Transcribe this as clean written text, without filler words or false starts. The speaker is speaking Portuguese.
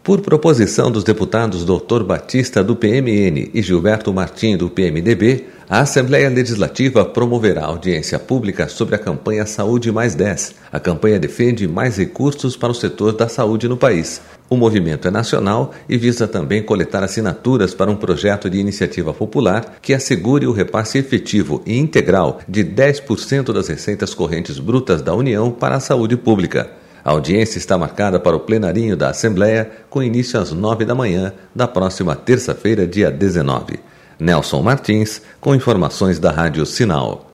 Por proposição dos deputados Dr. Batista, do PMN, e Gilberto Martim, do PMDB, a Assembleia Legislativa promoverá audiência pública sobre a campanha Saúde Mais 10. A campanha defende mais recursos para o setor da saúde no país. O movimento é nacional e visa também coletar assinaturas para um projeto de iniciativa popular que assegure o repasse efetivo e integral de 10% das receitas correntes brutas da União para a saúde pública. A audiência está marcada para o plenarinho da Assembleia, com início às 9 da manhã da próxima terça-feira, dia 19. Nelson Martins, com informações da Rádio Sinal.